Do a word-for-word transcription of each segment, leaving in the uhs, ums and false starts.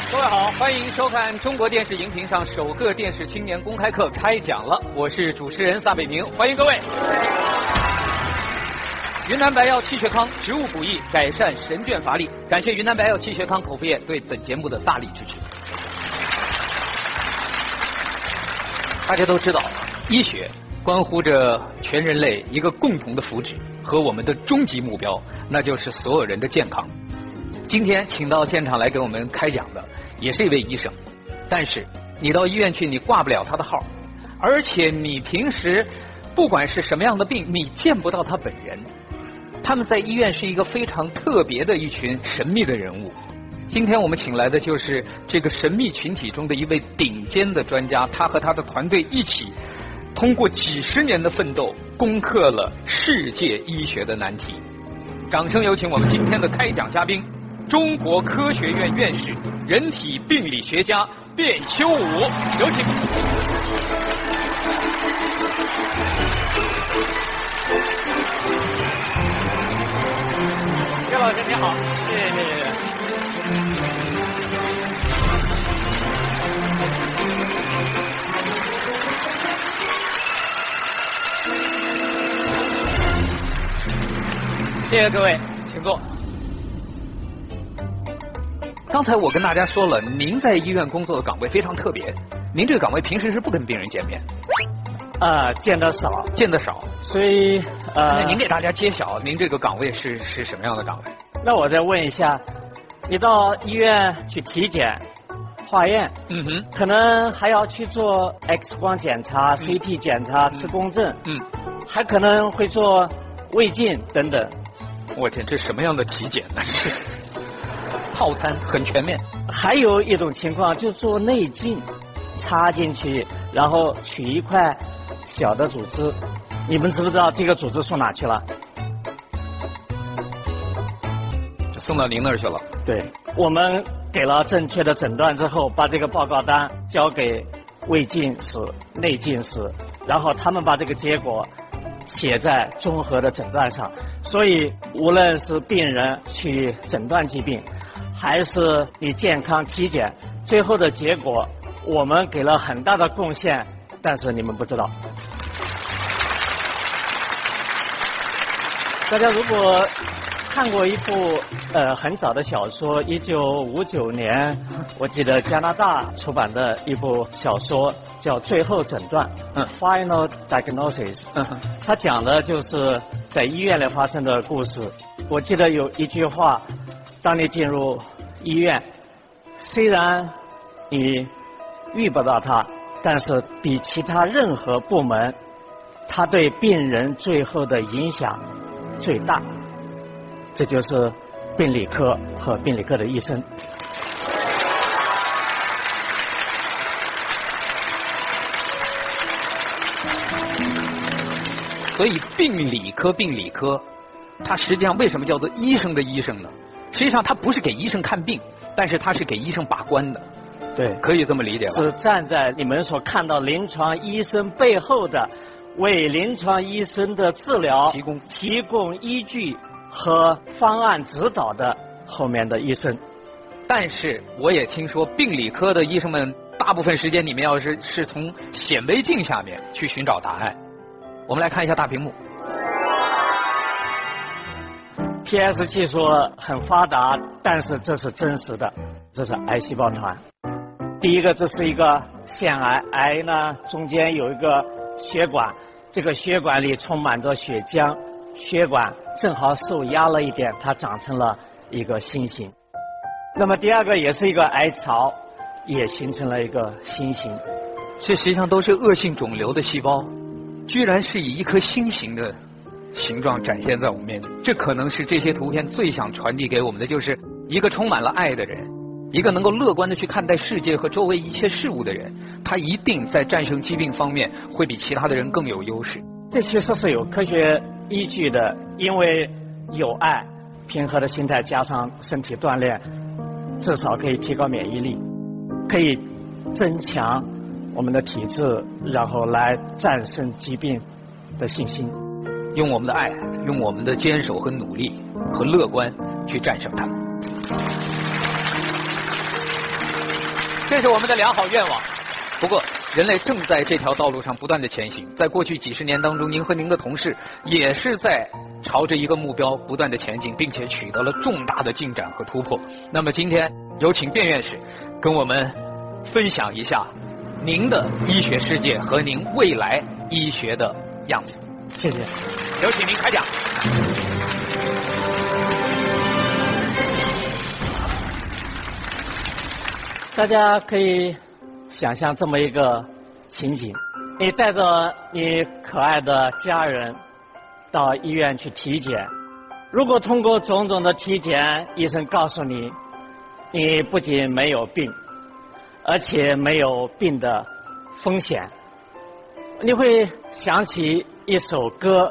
各位好，欢迎收看中国电视荧屏上首个电视青年公开课开讲了，我是主持人撒北明，欢迎各位。云南白药气血康植物补益改善神倦乏力，感谢云南白药气血康口服液对本节目的大力支持。大家都知道，医学关乎着全人类一个共同的福祉和我们的终极目标，那就是所有人的健康。今天请到现场来给我们开讲的也是一位医生，但是你到医院去，你挂不了他的号，而且你平时不管是什么样的病，你见不到他本人。他们在医院是一个非常特别的一群神秘的人物。今天我们请来的就是这个神秘群体中的一位顶尖的专家，他和他的团队一起通过几十年的奋斗，攻克了世界医学的难题。掌声有请我们今天的开讲嘉宾，中国科学院院士、人体病理学家卞修武，有请。卞老师你好，谢谢谢谢。谢谢各位，请坐。刚才我跟大家说了，您在医院工作的岗位非常特别，您这个岗位平时是不跟病人见面？ 啊、呃，见得少， 见得少。 所以呃， 那您给大家揭晓，您这个岗位是是什么样的岗位？ 那我再问一下，你到医院去体检、化验， 嗯哼， 可能还要去做 X 光检查、嗯、C T 检查、磁共振， 嗯， 还可能会做胃镜等等。 我天，这什么样的体检呢？套餐很全面。 还有一种情况，就做内镜，插进去，然后取一块小的组织。你们知不知道这个组织送哪去了？ 就送到您那儿去了。 对，我们给了正确的诊断之后，把这个报告单交给胃镜室、内镜室，然后他们把这个结果写在综合的诊断上。所以无论是病人去诊断疾病，还是你健康体检，最后的结果我们给了很大的贡献，但是你们不知道。大家如果看过一部呃很早的小说，一九五九年，我记得加拿大出版的一部小说叫《最后诊断》，嗯 ，Final Diagnosis， 嗯，它讲的就是在医院里发生的故事。我记得有一句话，当你进入医院，虽然你遇不到它，但是比其他任何部门，它对病人最后的影响最大。这就是病理科和病理科的医生。 所以病理科病理科，它实际上为什么叫做医生的医生呢？实际上它不是给医生看病，但是它是给医生把关的。 对， 可以这么理解吧？ 是站在你们所看到临床医生背后的，为临床医生的治疗提供提供依据和方案指导的后面的医生。 但是我也听说病理科的医生们大部分时间你们要是是从显微镜下面去寻找答案。我们来看一下大屏幕。 P S 技术很发达，但是这是真实的，这是癌细胞团。第一个，这是一个腺癌，癌呢中间有一个血管，这个血管里充满着血浆，血管正好受压了一点，它长成了一个心形。那么第二个也是一个癌槽，也形成了一个心形。 这实际上都是恶性肿瘤的细胞，居然是以一颗心形的形状展现在我们面前。这可能是这些图片最想传递给我们的，就是一个充满了爱的人，一个能够乐观的去看待世界和周围一切事物的人，他一定在战胜疾病方面会比其他的人更有优势。 这其实是有科学依据的，因为有爱、平和的心态加上身体锻炼，至少可以提高免疫力，可以增强我们的体质，然后来战胜疾病的信心。 用我们的爱，用我们的坚守和努力和乐观去战胜它们。 这是我们的良好愿望。不过，人类正在这条道路上不断的前行。在过去几十年当中，您和您的同事也是在朝着一个目标不断的前进，并且取得了重大的进展和突破。那么今天有请卞院士跟我们分享一下您的医学世界和您未来医学的样子。 谢谢。 有请您开讲。 大家可以想象这么一个情景：你带着你可爱的家人到医院去体检，如果通过种种的体检，医生告诉你，你不仅没有病，而且没有病的风险，你会想起一首歌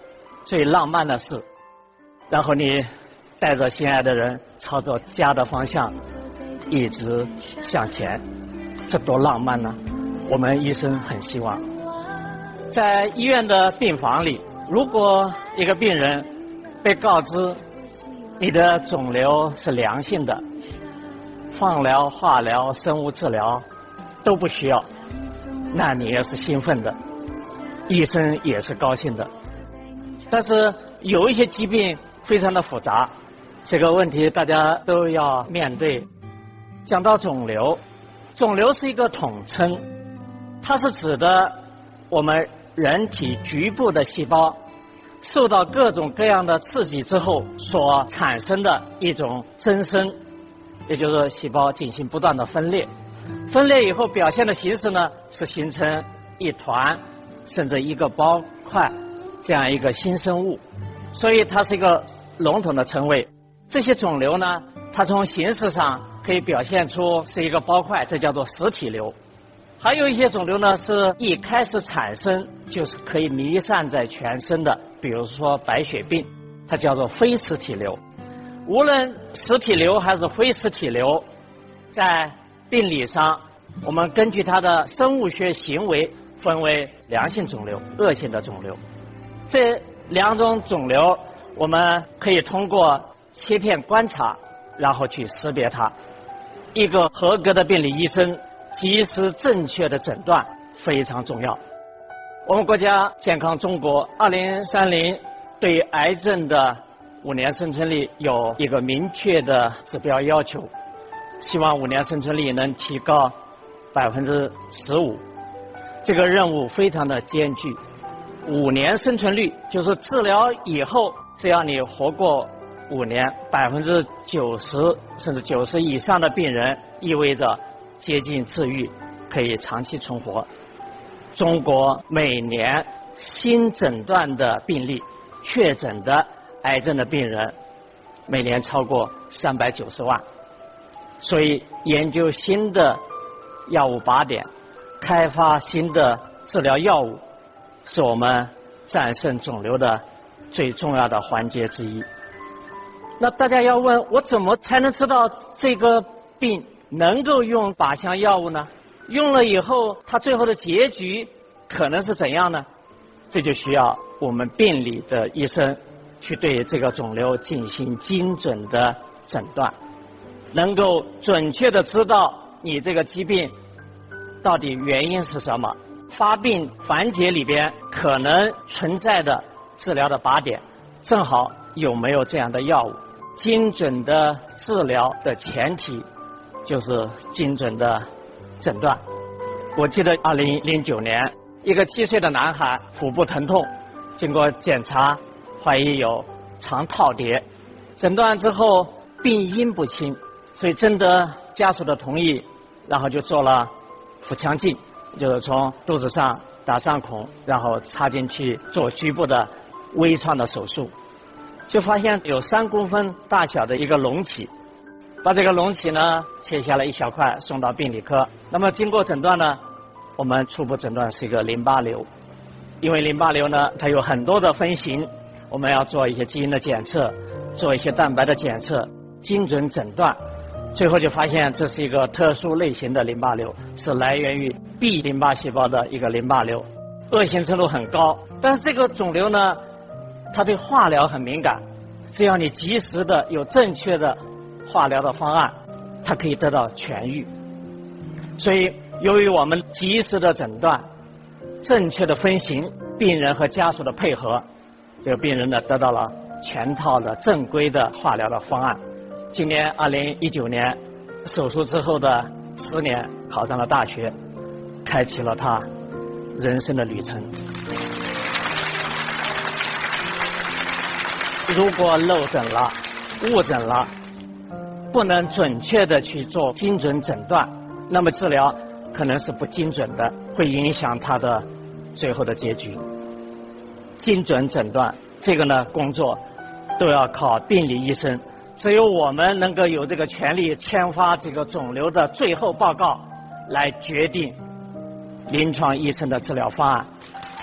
《最浪漫的事》，然后你带着心爱的人朝着家的方向一直向前，这多浪漫呢！我们医生很希望，在医院的病房里，如果一个病人被告知你的肿瘤是良性的，放疗、化疗、生物治疗都不需要，那你也是兴奋的，医生也是高兴的。但是有一些疾病非常的复杂，这个问题大家都要面对。讲到肿瘤，肿瘤是一个统称，它是指的我们人体局部的细胞受到各种各样的刺激之后所产生的一种增生，也就是细胞进行不断的分裂。分裂以后表现的形式呢，是形成一团甚至一个包块这样一个新生物，所以它是一个笼统的称谓。这些肿瘤呢，它从形式上可以表现出是一个包块，这叫做实体瘤。还有一些肿瘤呢，是一开始产生就是可以弥散在全身的，比如说白血病，它叫做非实体瘤。无论实体瘤还是非实体瘤，在病理上我们根据它的生物学行为分为良性肿瘤、恶性的肿瘤。这两种肿瘤我们可以通过切片观察然后去识别它。一个合格的病理医生及时正确的诊断非常重要。我们国家健康中国二零三零对癌症的五年生存率有一个明确的指标要求，希望五年生存率能提高百分之十五。这个任务非常的艰巨。五年生存率就是治疗以后，只要你活过五年，百分之九十甚至九十以上的病人意味着接近治愈，可以长期存活。中国每年新诊断的病例，确诊的癌症的病人每年超过三百九十万，所以研究新的药物靶点，开发新的治疗药物，是我们战胜肿瘤的最重要的环节之一。那大家要问，我怎么才能知道这个病能够用靶向药物呢？用了以后，它最后的结局可能是怎样呢？这就需要我们病理的医生去对这个肿瘤进行精准的诊断，能够准确的知道你这个疾病到底原因是什么，发病环节里边可能存在的治疗的靶点，正好有没有这样的药物。精准的治疗的前提就是精准的诊断。我记得二零零九年，一个七岁的男孩腹部疼痛，经过检查怀疑有肠套叠，诊断之后病因不清，所以征得家属的同意，然后就做了腹腔镜，就是从肚子上打上孔，然后插进去做局部的微创的手术，就发现有三公分大小的一个隆起，把这个隆起呢切下来一小块送到病理科。那么经过诊断呢，我们初步诊断是一个淋巴瘤。因为淋巴瘤呢它有很多的分型，我们要做一些基因的检测，做一些蛋白的检测，精准诊断，最后就发现这是一个特殊类型的淋巴瘤，是来源于 B 淋巴细胞的一个淋巴瘤，恶性程度很高。但是这个肿瘤呢，它对化疗很敏感，只要你及时的有正确的化疗的方案，它可以得到痊愈。 所以由于我们及时的诊断、正确的分型、病人和家属的配合，这个病人呢得到了全套的正规的化疗的方案。今年二零一九年手术之后的十年，考上了大学，开启了他人生的旅程。如果漏诊了、误诊了，不能准确的去做精准诊断，那么治疗可能是不精准的，会影响他的最后的结局。精准诊断这个呢工作都要靠病理医生，只有我们能够有这个权利签发这个肿瘤的最后报告，来决定临床医生的治疗方案。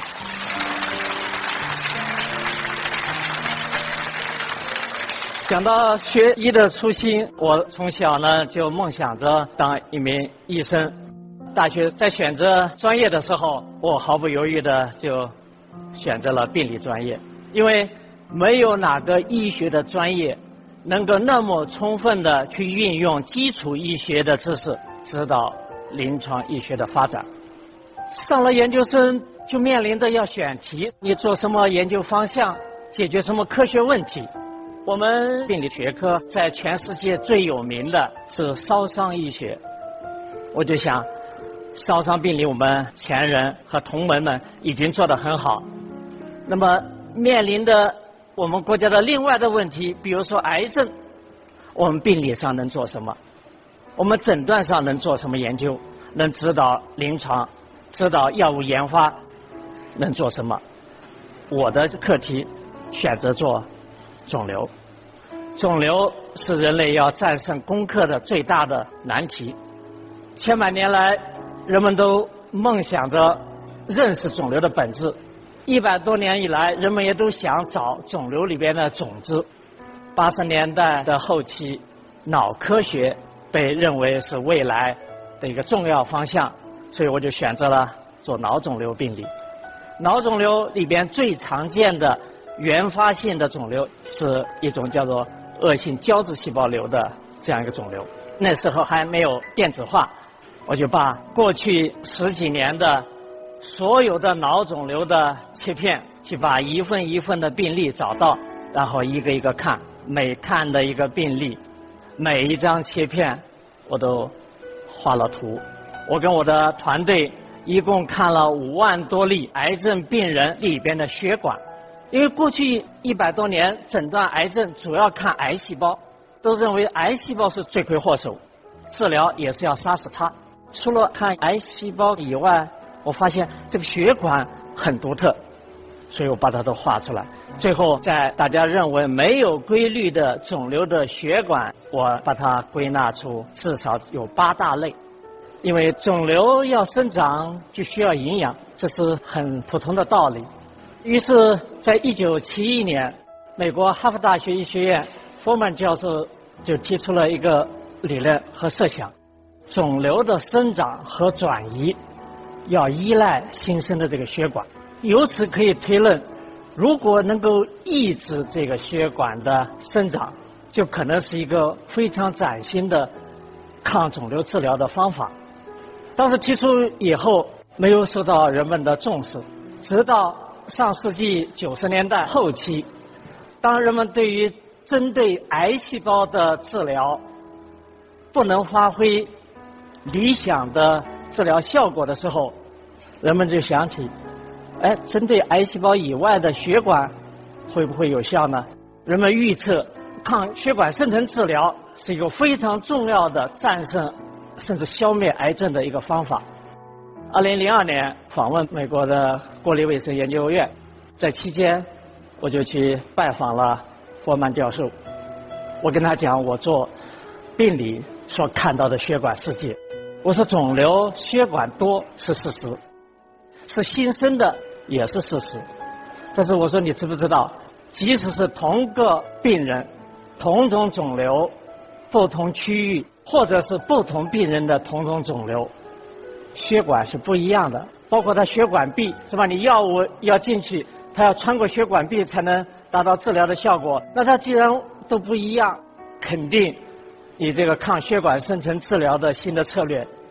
讲到学医的初心，我从小呢就梦想着当一名医生。大学在选择专业的时候，我毫不犹豫的就选择了病理专业，因为没有哪个医学的专业能够那么充分的去运用基础医学的知识指导临床医学的发展。上了研究生就面临着要选题，你做什么研究方向，解决什么科学问题。我们病理学科在全世界最有名的是烧伤医学，我就想烧伤病理我们前人和同门们已经做得很好，那么面临的我们国家的另外的问题，比如说癌症，我们病理上能做什么？我们诊断上能做什么研究？能指导临床，指导药物研发，能做什么？我的课题选择做肿瘤。肿瘤是人类要战胜攻克的最大的难题。千百年来，人们都梦想着认识肿瘤的本质。一百多年以来，人们也都想找肿瘤里边的种子。八十年代的后期，脑科学被认为是未来的一个重要方向，所以我就选择了做脑肿瘤病理。脑肿瘤里边最常见的原发性的肿瘤是一种叫做恶性胶质细胞瘤的这样一个肿瘤。那时候还没有电子化，我就把过去十几年的所有的脑肿瘤的切片，去把一份一份的病例找到，然后一个一个看，每看的一个病例，每一张切片我都画了图。我跟我的团队一共看了五万多例癌症病人里边的血管，因为过去一百多年诊断癌症主要看癌细胞，都认为癌细胞是罪魁祸首，治疗也是要杀死它。除了看癌细胞以外，我发现这个血管很独特，所以我把它都画出来。最后在大家认为没有规律的肿瘤的血管，我把它归纳出至少有八大类。因为肿瘤要生长就需要营养，这是很普通的道理。于是在一九七一年，美国哈佛大学医学院佛曼教授就提出了一个理论和设想：肿瘤的生长和转移要依赖新生的这个血管。由此可以推论，如果能够抑制这个血管的生长，就可能是一个非常崭新的抗肿瘤治疗的方法。当时提出以后，没有受到人们的重视，直到上世纪九十年代后期，当人们对于针对癌细胞的治疗不能发挥理想的治疗效果的时候，人们就想起，哎，针对癌细胞以外的血管会不会有效呢？人们预测抗血管生成治疗是一个非常重要的战胜甚至消灭癌症的一个方法。二零零二年访问美国的国立卫生研究院，在期间我就去拜访了佛曼教授，我跟他讲我做病理所看到的血管世界。我说肿瘤血管多是事实，是新生的也是事实，但是我说你知不知道，即使是同个病人，同种肿瘤，不同区域，或者是不同病人的同种肿瘤，血管是不一样的，包括它血管壁是吧？你药物要进去，它要穿过血管壁才能达到治疗的效果。那它既然都不一样，肯定你这个抗血管生成治疗的新的策略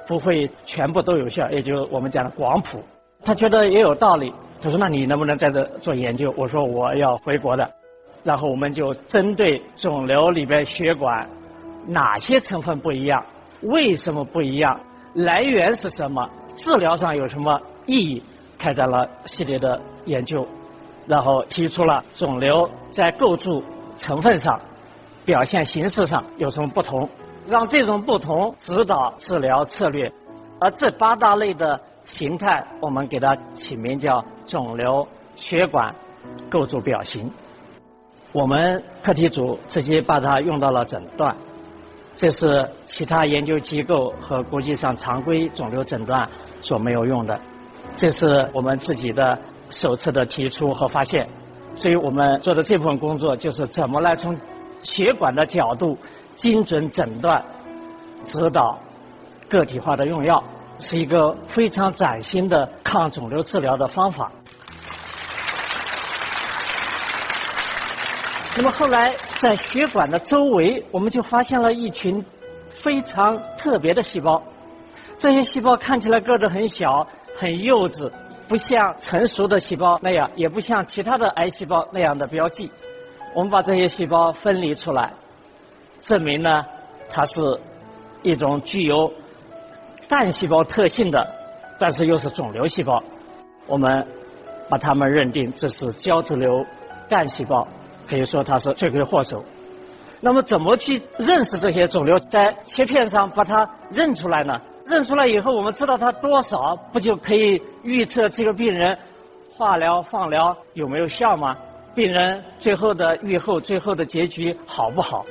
不会全部都有效，也就是我们讲的广谱。他觉得也有道理，他说那你能不能在这做研究？我说我要回国的。然后我们就针对肿瘤里边血管哪些成分不一样，为什么不一样，来源是什么，治疗上有什么意义，开展了系列的研究，然后提出了肿瘤在构筑成分上、表现形式上有什么不同，让这种不同指导治疗策略。而这八大类的形态，我们给它起名叫肿瘤血管构筑表型。我们课题组直接把它用到了诊断，这是其他研究机构和国际上常规肿瘤诊断所没有用的，这是我们自己的首次的提出和发现。所以我们做的这部分工作就是怎么来从血管的角度精准诊断、指导个体化的用药，是一个非常崭新的抗肿瘤治疗的方法。那么后来在血管的周围，我们就发现了一群非常特别的细胞。这些细胞看起来个子很小、很幼稚，不像成熟的细胞那样，也不像其他的癌细胞那样的标记。我们把这些细胞分离出来，证明呢，它是一种具有干细胞特性的，但是又是肿瘤细胞。我们把它们认定这是胶质瘤干细胞。可以说它是罪魁祸首。那么怎么去认识这些肿瘤，在切片上把它认出来呢？认出来以后，我们知道它多少，不就可以预测这个病人化疗、放疗有没有效吗？病人最后的预后、最后的结局好不好？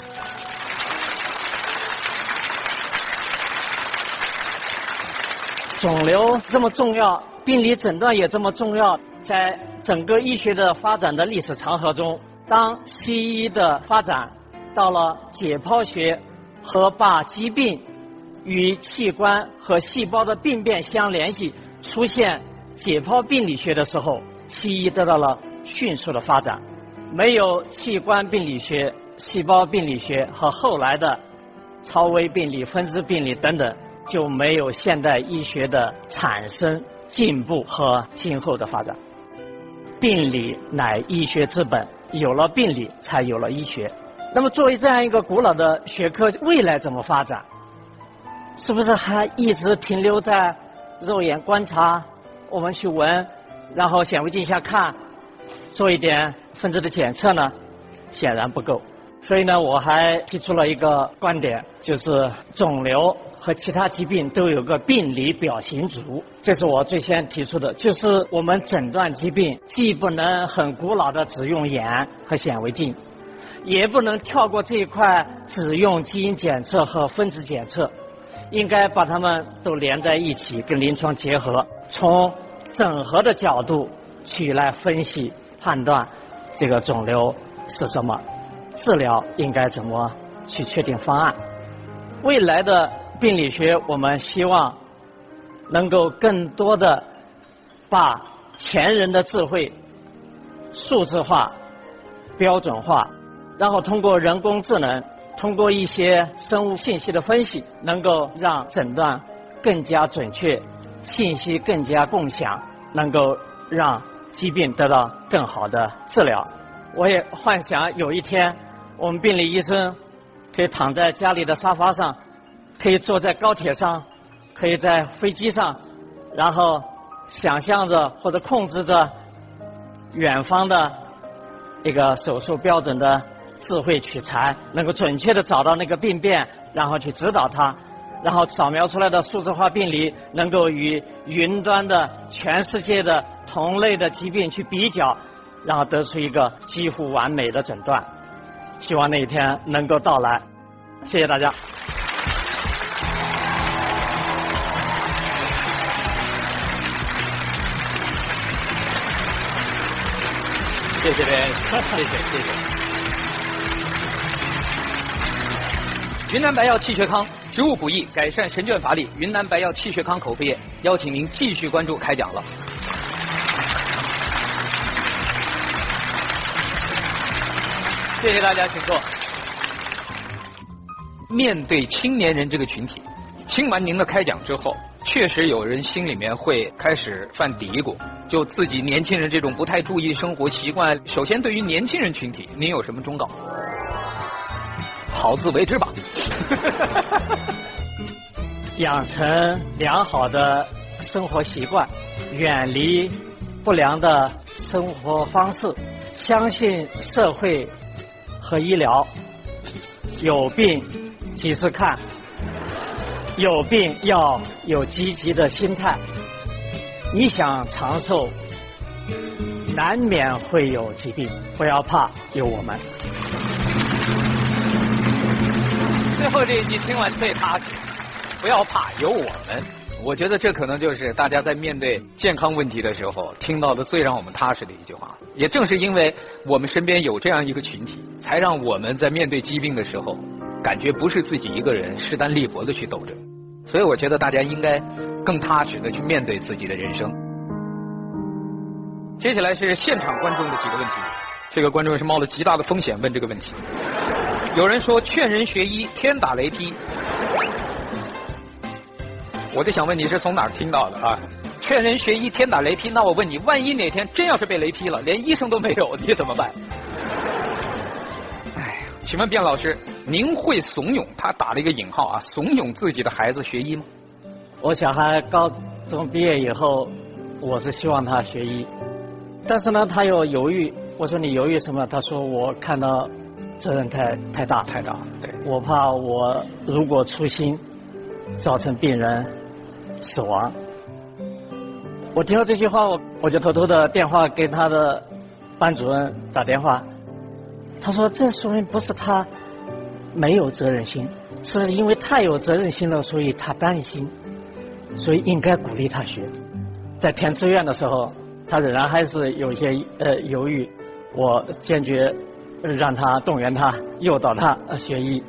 肿瘤这么重要，病理诊断也这么重要。在整个医学的发展的历史长河中，当西医的发展到了解剖学和把疾病与器官和细胞的病变相联系，出现解剖病理学的时候，西医得到了迅速的发展。没有器官病理学、细胞病理学和后来的超微病理、分支病理等等，就没有现代医学的产生、进步和今后的发展。病理乃医学之本，有了病理才有了医学。那么作为这样一个古老的学科，未来怎么发展？是不是还一直停留在肉眼观察，我们去闻，然后显微镜下看，做一点分子的检测呢？显然不够。所以呢，我还提出了一个观点，就是肿瘤和其他疾病都有个病理表型组，这是我最先提出的，就是我们诊断疾病既不能很古老的只用眼和显微镜，也不能跳过这一块只用基因检测和分子检测，应该把它们都连在一起，跟临床结合，从整合的角度去来分析判断这个肿瘤是什么，治疗应该怎么去确定方案。未来的病理学，我们希望能够更多的把前人的智慧数字化、标准化，然后通过人工智能，通过一些生物信息的分析，能够让诊断更加准确，信息更加共享，能够让疾病得到更好的治疗。我也幻想有一天，我们病理医生可以躺在家里的沙发上，可以坐在高铁上，可以在飞机上，然后想象着或者控制着远方的一个手术标准的智慧取材，能够准确地找到那个病变，然后去指导它，然后扫描出来的数字化病理能够与云端的全世界的同类的疾病去比较，然后得出一个几乎完美的诊断。希望那一天能够到来。谢谢大家。 谢谢呗，谢谢谢谢。云南白药气血康，植物补益改善神倦乏力。云南白药气血康口服液，邀请您继续关注开讲了。谢谢大家，请坐。面对青年人这个群体， 听完您的开讲之后，确实有人心里面会开始犯嘀咕，就自己年轻人这种不太注意生活习惯。首先，对于年轻人群体，您有什么忠告？好自为之吧。 养成良好的生活习惯，远离不良的生活方式，相信社会和医疗，有病及时看，有病要有积极的心态。你想长寿，难免会有疾病，不要怕，有我们。 最后这一句听完最踏实，不要怕，有我们。我觉得这可能就是大家在面对健康问题的时候听到的最让我们踏实的一句话。也正是因为我们身边有这样一个群体，才让我们在面对疾病的时候，感觉不是自己一个人势单力薄的去斗争。所以我觉得大家应该更踏实的去面对自己的人生。接下来是现场观众的几个问题，这个观众是冒了极大的风险问这个问题。有人说劝人学医，天打雷劈。我就想问你是从哪儿听到的啊？劝人学医，天打雷劈。那我问你，万一哪天真要是被雷劈了，连医生都没有，你怎么办？哎，请问卞老师，您会怂恿，他打了一个引号啊，怂恿自己的孩子学医吗？ 我小孩高中毕业以后，我是希望他学医，但是呢，他又犹豫。我说你犹豫什么？他说我看到责任太太大太大，对， 我怕我如果粗心，造成病人死亡。我听到这句话，我我就偷偷的电话给他的班主任打电话。他说这说明不是他没有责任心，是因为太有责任心了，所以他担心，所以应该鼓励他学。在填志愿的时候，他仍然还是有一些呃犹豫，我坚决让他动员他，诱导他学医。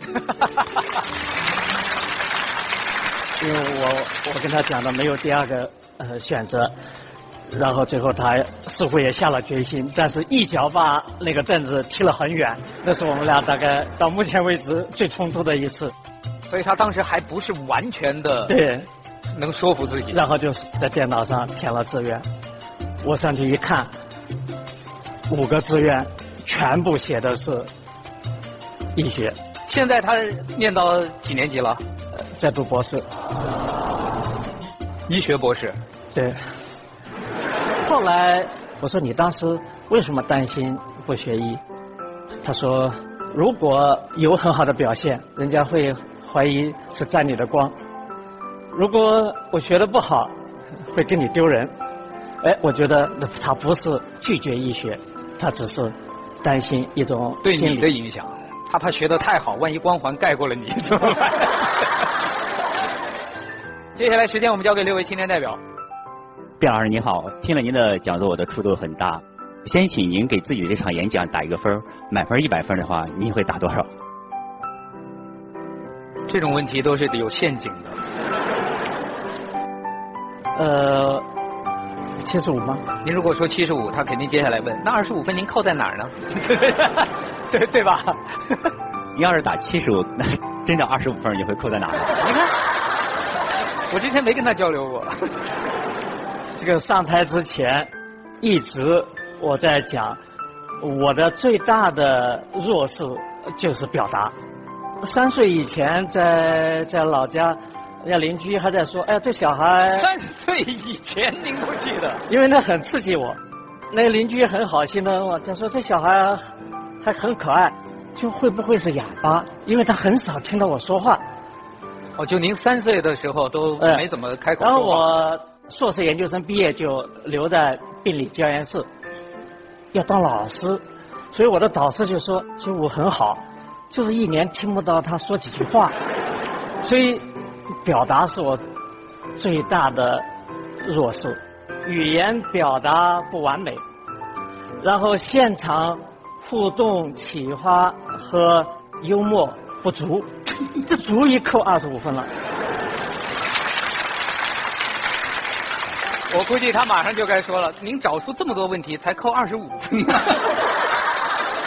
因为我我跟他讲的没有第二个呃选择，然后最后他似乎也下了决心，但是一脚把那个凳子踢了很远，那是我们俩大概到目前为止最冲突的一次。 所以他当时还不是完全的对能说服自己， 然后就是在电脑上填了志愿，我上去一看，五个志愿全部写的是医学。 现在他念到几年级了？ 在读博士， 医学博士。 对。后来我说你当时为什么担心不学医？他说如果有很好的表现，人家会怀疑是沾你的光；如果我学得不好，会跟你丢人。哎，我觉得他不是拒绝医学，他只是担心一种对你的影响。他怕学得太好，万一光环盖过了你怎么办？接下来时间我们交给六位青年代表。 卞老师您好，听了您的讲座，我的触动很大。先请您给自己的这场演讲打一个分，满分一百分的话，您会打多少？ 这种问题都是有陷阱的。 呃，七十五吗？ 您如果说七十五，他肯定接下来问，那二十五分您扣在哪儿呢？对对吧？ 您要是打七十五，那真的二十五分你会扣在哪儿？ 你看，我之前没跟他交流过。 这个上台之前，一直我在讲，我的最大的弱势就是表达。三岁以前在在老家，人家邻居还在说，哎，这小孩。 三岁以前您都记得？ 因为那很刺激我。那个邻居很好心的问我，他说这小孩还很可爱，就会不会是哑巴？因为他很少听到我说话。 哦，就您三岁的时候都没怎么开口说话。 然后我硕士研究生毕业就留在病理教研室，要当老师，所以我的导师就说，其实我很好，就是一年听不到他说几句话，所以表达是我最大的弱势，语言表达不完美，然后现场互动启发和幽默不足，这足以扣二十五分了。 我估计他马上就该说了，您找出这么多问题才扣二十五分，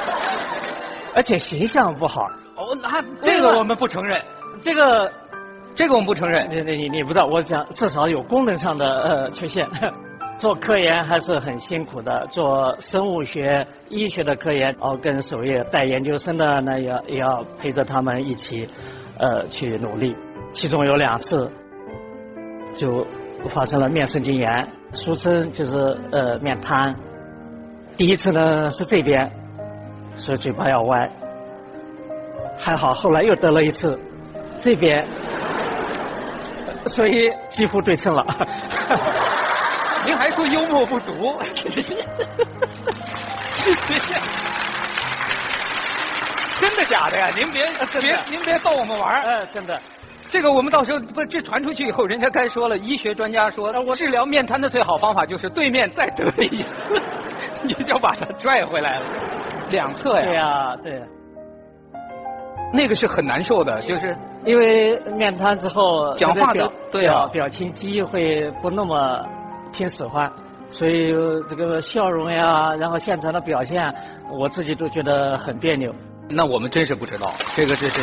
而且形象不好。 哦，那这个我们不承认。 这个这个我们不承认。 你你你不知道，我讲至少有功能上的呃缺陷。做科研还是很辛苦的，做生物学、医学的科研，然后跟首页带研究生的呢，也也要陪着他们一起，呃，去努力。其中有两次就发生了面神经炎，俗称就是呃面瘫。第一次呢是这边，所以嘴巴要歪。还好后来又得了一次，这边，所以几乎对称了。 您还说幽默不足？真的假的呀？您别别您别逗我们玩儿。 呃，真的。 这个我们到时候不这传出去以后，人家该说了，医学专家说，我治疗面瘫的最好方法就是对面再得一次，你就把它拽回来了。两侧呀。 对呀，对。 那个是很难受的，就是因为面瘫之后， 讲话的对啊， 表情肌会不那么听使唤，所以这个笑容呀，然后现场的表现，我自己都觉得很别扭。 那我们真是不知道，这个这是。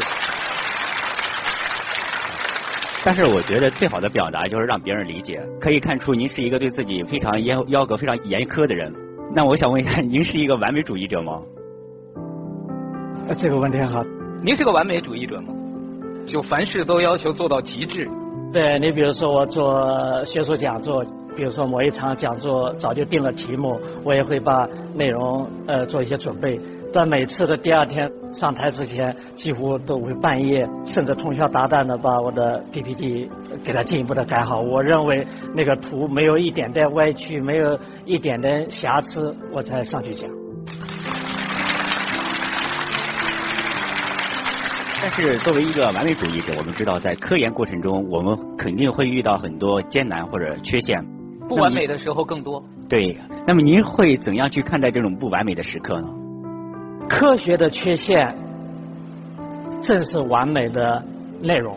但是我觉得最好的表达就是让别人理解，可以看出您是一个对自己非常严要格、非常严苛的人。那我想问一下，您是一个完美主义者吗？ 这个问题好。 您是个完美主义者吗？就凡事都要求做到极致。 对，你比如说我做学术讲座，比如说某一场讲座早就定了题目，我也会把内容呃做一些准备。但每次的第二天上台之前，几乎都会半夜甚至通宵达旦的把我的 P P T 给它进一步的改好。我认为那个图没有一点点歪曲，没有一点点瑕疵，我才上去讲。 但是作为一个完美主义者，我们知道在科研过程中，我们肯定会遇到很多艰难或者缺陷。 不完美的时候更多。 对，那么您会怎样去看待这种不完美的时刻呢？ 科学的缺陷正是完美的内容。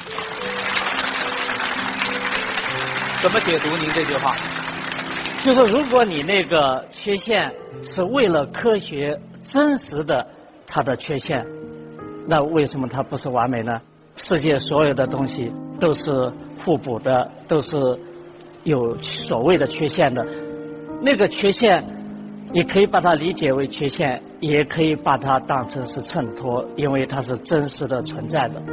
怎么解读您这句话？ 就是如果你那个缺陷是为了科学真实的它的缺陷，那为什么它不是完美呢？世界所有的东西都是互补的，都是有所谓的缺陷的。那个缺陷，你可以把它理解为缺陷，也可以把它当成是衬托，因为它是真实的存在的。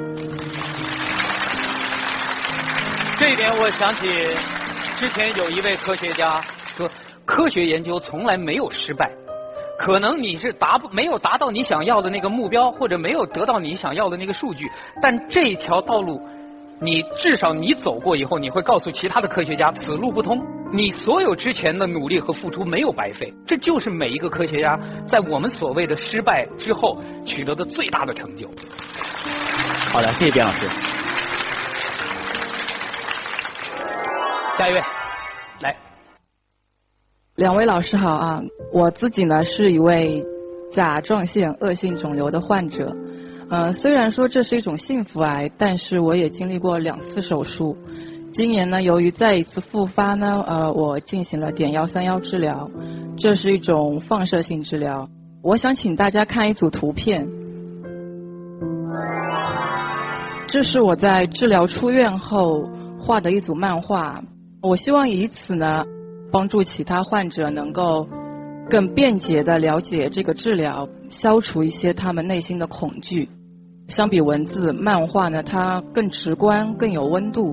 这一点我想起之前有一位科学家说，科学研究从来没有失败。可能你是达不没有达到你想要的那个目标，或者没有得到你想要的那个数据，但这条道路，你至少你走过以后，你会告诉其他的科学家，此路不通。你所有之前的努力和付出没有白费，这就是每一个科学家在我们所谓的失败之后取得的最大的成就。 好的，谢谢边老师。 下一位，来。 两位老师好啊，我自己呢是一位甲状腺恶性肿瘤的患者，呃，虽然说这是一种幸福癌，但是我也经历过两次手术。今年呢，由于再一次复发呢，呃，我进行了碘幺三幺治疗，这是一种放射性治疗。我想请大家看一组图片，这是我在治疗出院后画的一组漫画，我希望以此呢，帮助其他患者能够更便捷地了解这个治疗，消除一些他们内心的恐惧。相比文字，漫画呢，它更直观，更有温度。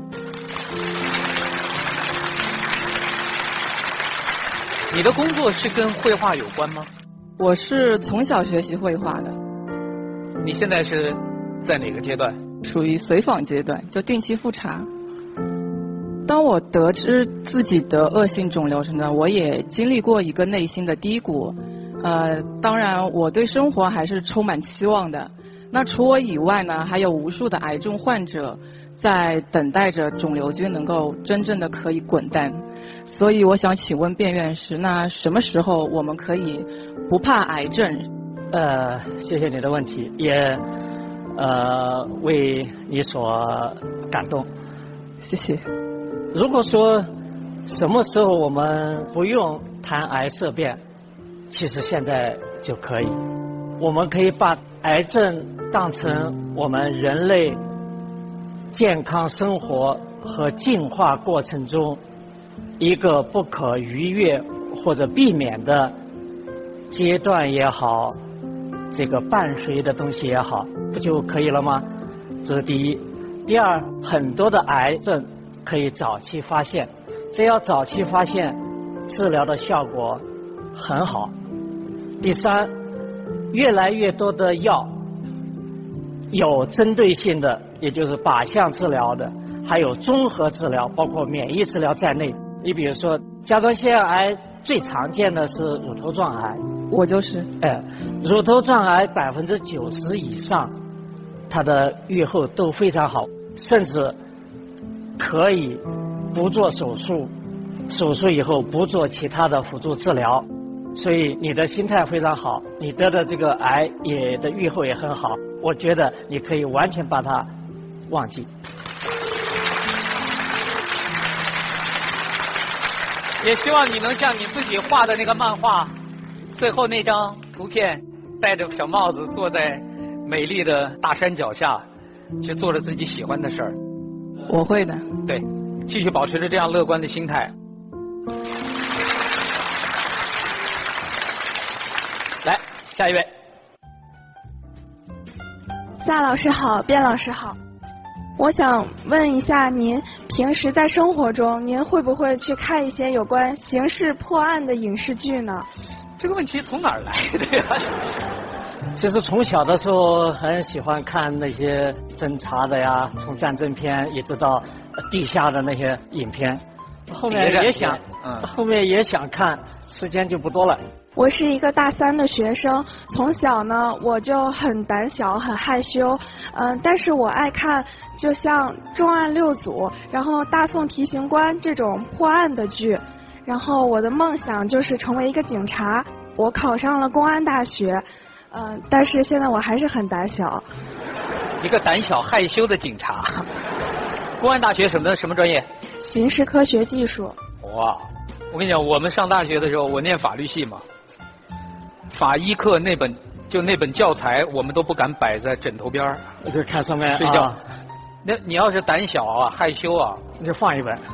你的工作是跟绘画有关吗？ 我是从小学习绘画的。 你现在是在哪个阶段？ 属于随访阶段，就定期复查。当我得知自己得恶性肿瘤时呢，我也经历过一个内心的低谷。呃，当然我对生活还是充满期望的。那除我以外呢，还有无数的癌症患者在等待着肿瘤菌能够真正的可以滚蛋。所以我想请问卞院士，那什么时候我们可以不怕癌症？ 呃，谢谢你的问题，也呃为你所感动， 谢谢。 如果说什么时候我们不用谈癌色变，其实现在就可以。我们可以把癌症当成我们人类健康生活和进化过程中一个不可逾越或者避免的阶段也好，这个伴随的东西也好，不就可以了吗？这是第一。第二，很多的癌症可以早期发现，只要早期发现，治疗的效果很好。第三，越来越多的药有针对性的，也就是靶向治疗的，还有综合治疗，包括免疫治疗在内。你比如说，甲状腺癌最常见的是乳头状癌， 我就是。 哎，乳头状癌百分之九十以上，它的预后都非常好，甚至可以不做手术，手术以后不做其他的辅助治疗。所以你的心态非常好，你得的这个癌也的预后也很好，我觉得你可以完全把它忘记。 也希望你能像你自己画的那个漫画，最后那张图片，戴着小帽子坐在美丽的大山脚下，去做着自己喜欢的事儿。 我会的。 对，继续保持着这样乐观的心态。来，下一位。 夏老师好，卞老师好。我想问一下您，平时在生活中，您会不会去看一些有关刑事破案的影视剧呢？ 这个问题从哪儿来的呀？ 其实从小的时候很喜欢看那些侦查的呀，从战争片一直到地下的那些影片。后面也想，嗯，后面也想看，时间就不多了。 我是一个大三的学生，从小呢我就很胆小很害羞，嗯、呃，但是我爱看就像重案六组，然后大宋提刑官这种破案的剧，然后我的梦想就是成为一个警察。我考上了公安大学，嗯、呃，但是现在我还是很胆小。 一个胆小害羞的警察。公安大学什么什么专业？ 刑事科学技术。 哇，我跟你讲，我们上大学的时候，我念法律系嘛。法医课那本就那本教材，我们都不敢摆在枕头边儿， 就看上面睡觉。 啊、 那你要是胆小啊、害羞啊， 你就放一本。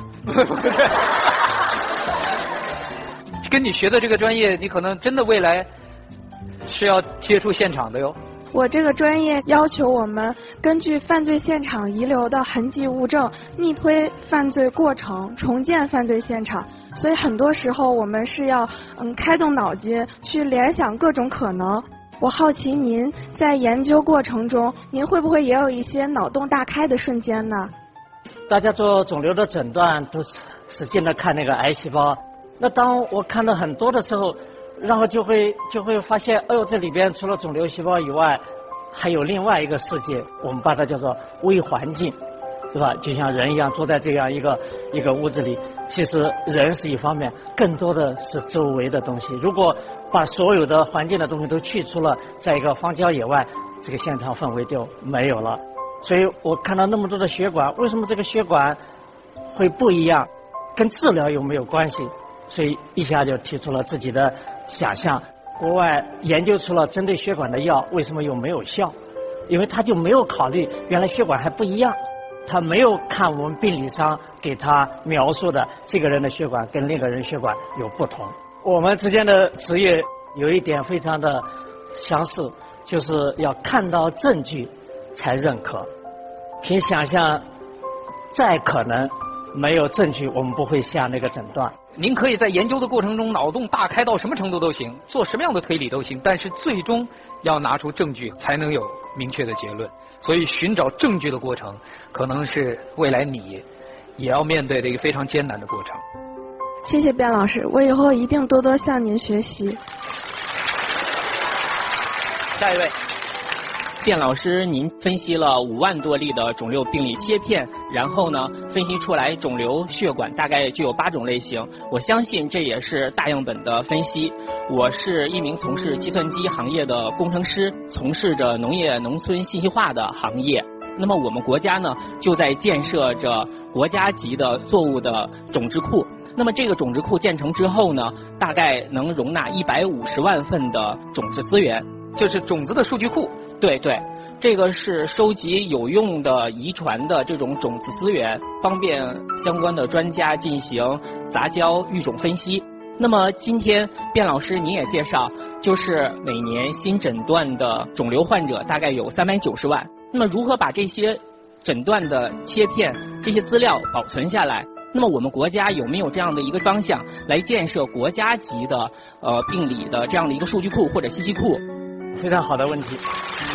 跟你学的这个专业，你可能真的未来是要接触现场的哟。 我这个专业要求我们根据犯罪现场遗留的痕迹物证，逆推犯罪过程，重建犯罪现场。所以很多时候我们是要嗯开动脑筋去联想各种可能。我好奇您在研究过程中，您会不会也有一些脑洞大开的瞬间呢？ 大家做肿瘤的诊断都使劲的看那个癌细胞，那当我看到很多的时候，然后就会就会发现，哎呦，这里边除了肿瘤细胞以外，还有另外一个世界，我们把它叫做微环境。对吧？就像人一样，坐在这样一个一个屋子里，其实人是一方面，更多的是周围的东西。如果把所有的环境的东西都去除了，在一个荒郊野外，这个现场氛围就没有了。所以我看到那么多的血管，为什么这个血管会不一样？跟治疗有没有关系？所以一下就提出了自己的想象。国外研究出了针对血管的药，为什么又没有效？因为他就没有考虑原来血管还不一样。他没有看我们病理上给他描述的这个人的血管跟另一个人血管有不同。我们之间的职业有一点非常的相似，就是要看到证据才认可。凭想象，再可能没有证据，我们不会下那个诊断。 您可以在研究的过程中脑洞大开到什么程度都行，做什么样的推理都行，但是最终要拿出证据才能有明确的结论。所以寻找证据的过程，可能是未来你也要面对的一个非常艰难的过程。 谢谢卞老师，我以后一定多多向您学习。 下一位。 卞老师，您分析了五万多例的肿瘤病理切片，然后呢，分析出来肿瘤血管大概具有八种类型。我相信这也是大样本的分析。我是一名从事计算机行业的工程师，从事着农业农村信息化的行业。那么我们国家呢，就在建设着国家级的作物的种质库。那么这个种质库建成之后呢，大概能容纳一百五十万份的种质资源， 就是种子的数据库。 对对， 这个是收集有用的遗传的这种种子资源，方便相关的专家进行杂交育种分析。那么今天卞老师您也介绍，就是每年新诊断的肿瘤患者大概有三百九十万。那么如何把这些诊断的切片这些资料保存下来？那么我们国家有没有这样的一个方向来建设国家级的呃病理的这样的一个数据库或者信息库？ 非常好的问题。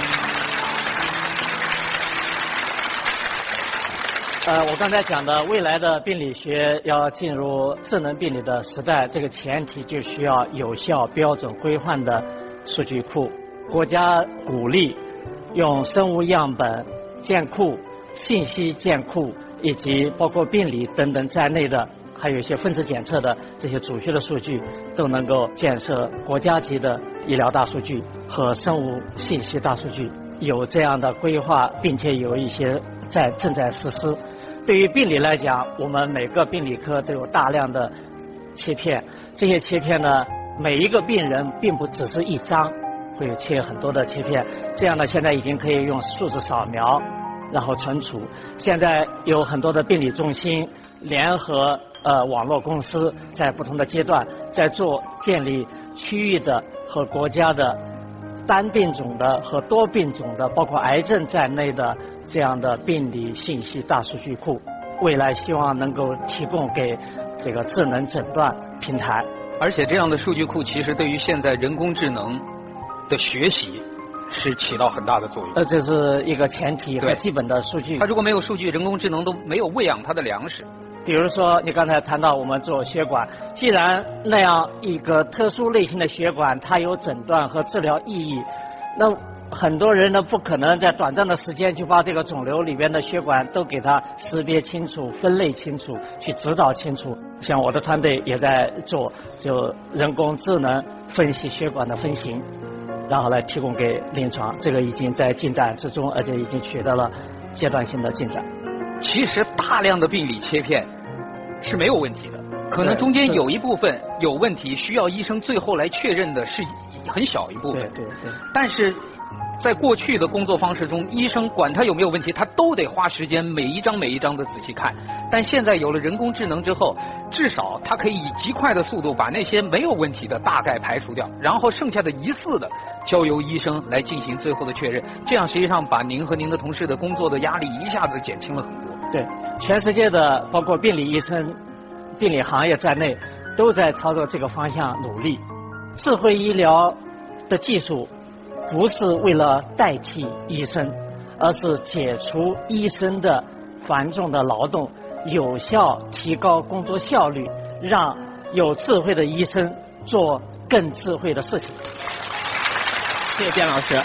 呃，我刚才讲的未来的病理学要进入智能病理的时代，这个前提就需要有效、标准、规范的数据库。国家鼓励用生物样本建库、信息建库以及包括病理等等在内的，还有一些分子检测的这些主需的数据，都能够建设国家级的医疗大数据和生物信息大数据。有这样的规划，并且有一些在正在实施。对于病理来讲，我们每个病理科都有大量的切片，这些切片呢，每一个病人并不只是一张，会有切很多的切片。这样呢，现在已经可以用数字扫描，然后存储。现在有很多的病理中心联合呃网络公司，在不同的阶段在做建立区域的和国家的单病种的和多病种的，包括癌症在内的这样的病理信息大数据库，未来希望能够提供给这个智能诊断平台。 而且这样的数据库其实对于现在人工智能的学习是起到很大的作用。 呃，这是一个前提和基本的数据。 它如果没有数据，人工智能都没有喂养它的粮食。 比如说，你刚才谈到我们做血管，既然那样一个特殊类型的血管，它有诊断和治疗意义，那很多人呢不可能在短暂的时间就把这个肿瘤里边的血管都给它识别清楚、分类清楚、去指导清楚。像我的团队也在做，就人工智能分析血管的分型，然后来提供给临床，这个已经在进展之中，而且已经取得了阶段性的进展。 其实大量的病理切片是没有问题的，可能中间有一部分有问题，需要医生最后来确认的是很小一部分。 对对对。 但是在过去的工作方式中，医生管他有没有问题，他都得花时间每一张每一张的仔细看。但现在有了人工智能之后，至少它可以以极快的速度把那些没有问题的大概排除掉，然后剩下的疑似的交由医生来进行最后的确认。这样实际上把您和您的同事的工作的压力一下子减轻了很多。 对，全世界的包括病理医生、病理行业在内，都在朝着这个方向努力。智慧医疗的技术不是为了代替医生，而是解除医生的繁重的劳动，有效提高工作效率，让有智慧的医生做更智慧的事情。 谢谢卞老师。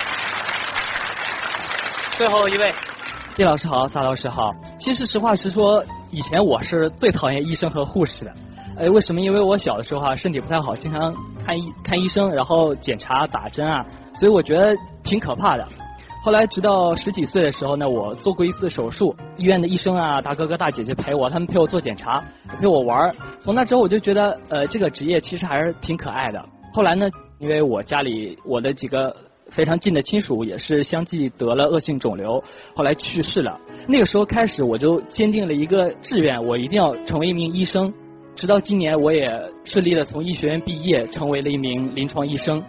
最后一位。 叶老师好，撒老师好。其实实话实说，以前我是最讨厌医生和护士的。呃，为什么？因为我小的时候啊，身体不太好，经常看医看医生，然后检查打针啊，所以我觉得挺可怕的。后来直到十几岁的时候呢，我做过一次手术，医院的医生啊、大哥哥大姐姐陪我，他们陪我做检查，陪我玩。从那之后我就觉得，呃，这个职业其实还是挺可爱的。后来呢，因为我家里我的几个非常近的亲属也是相继得了恶性肿瘤，后来去世了。那个时候开始，我就坚定了一个志愿，我一定要成为一名医生。直到今年，我也顺利的从医学院毕业，成为了一名临床医生。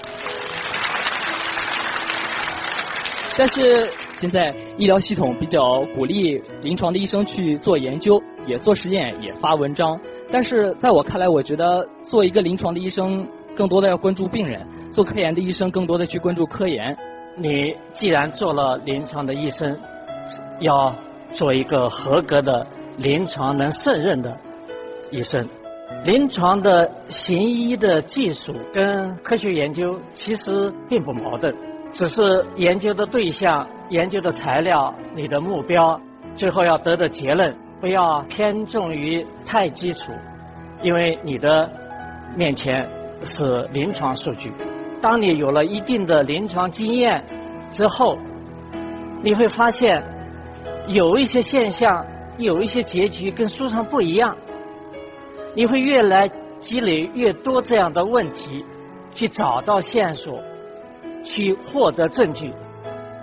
但是现在医疗系统比较鼓励临床的医生去做研究，也做实验，也发文章。但是在我看来，我觉得做一个临床的医生，更多的要关注病人；做科研的医生，更多的去关注科研。 你既然做了临床的医生，要做一个合格的临床能胜任的医生。临床的行医的技术跟科学研究其实并不矛盾，只是研究的对象、研究的材料、你的目标，最后要得的结论不要偏重于太基础，因为你的面前是临床数据。当你有了一定的临床经验之后，你会发现有一些现象、有一些结局跟书上不一样，你会越来积累越多这样的问题，去找到线索，去获得证据。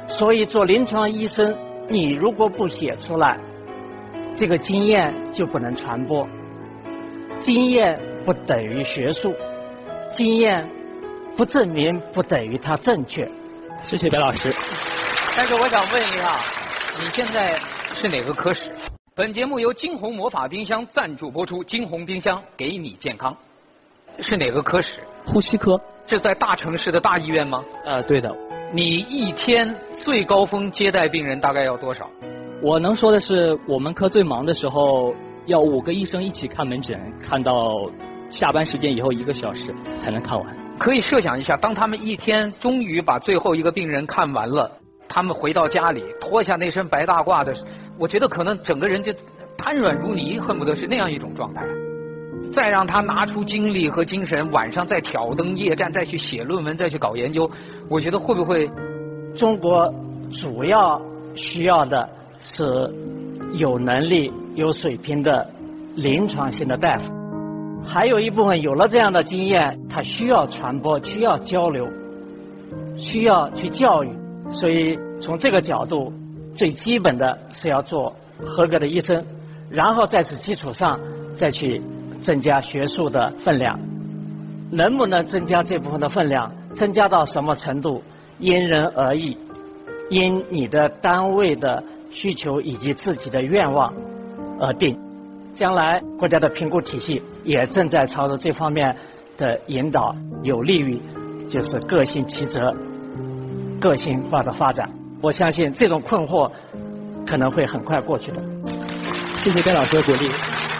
所以做临床医生，你如果不写出来，这个经验就不能传播。经验不等于学术，经验不证明不等于它正确。 谢谢白老师。 但是我想问一下，你现在是哪个科室？本节目由金鸿魔法冰箱赞助播出，金鸿冰箱给你健康。是哪个科室？ 呼吸科。 是在大城市的大医院吗？ 呃，对的。 你一天最高峰接待病人大概要多少？ 我能说的是，我们科最忙的时候，要五个医生一起看门诊，看到下班时间以后一个小时才能看完。 可以设想一下，当他们一天终于把最后一个病人看完了，他们回到家里脱下那身白大褂的，我觉得可能整个人就瘫软如泥，恨不得是那样一种状态。再让他拿出精力和精神，晚上再挑灯夜战，再去写论文，再去搞研究，我觉得会不会？ 中国主要需要的是有能力、有水平的临床性的大夫，还有一部分有了这样的经验，他需要传播，需要交流，需要去教育。所以从这个角度，最基本的是要做合格的医生，然后在此基础上再去增加学术的分量。能不能增加这部分的分量，增加到什么程度，因人而异，因你的单位的需求以及自己的愿望而定。将来国家的评估体系也正在朝着这方面的引导，有利于就是个性其责、个性化的发展。我相信这种困惑可能会很快过去的。 谢谢戴老师的鼓励。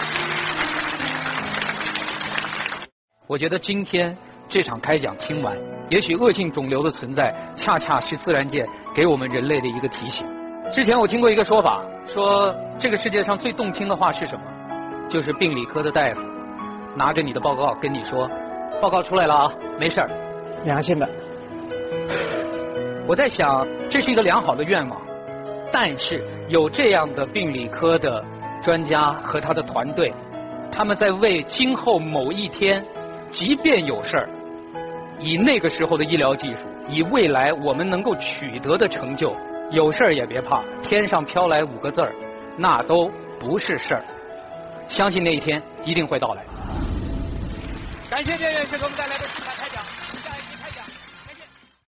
我觉得今天这场开讲听完，也许恶性肿瘤的存在恰恰是自然界给我们人类的一个提醒。之前我听过一个说法，说这个世界上最动听的话是什么？就是病理科的大夫拿着你的报告跟你说，报告出来了啊，没事儿。 良心的。 我在想，这是一个良好的愿望，但是有这样的病理科的专家和他的团队，他们在为今后某一天，即便有事儿，以那个时候的医疗技术，以未来我们能够取得的成就，有事儿也别怕，天上飘来五个字儿，那都不是事儿。相信那一天一定会到来。感谢岳院士给我们带来的精彩。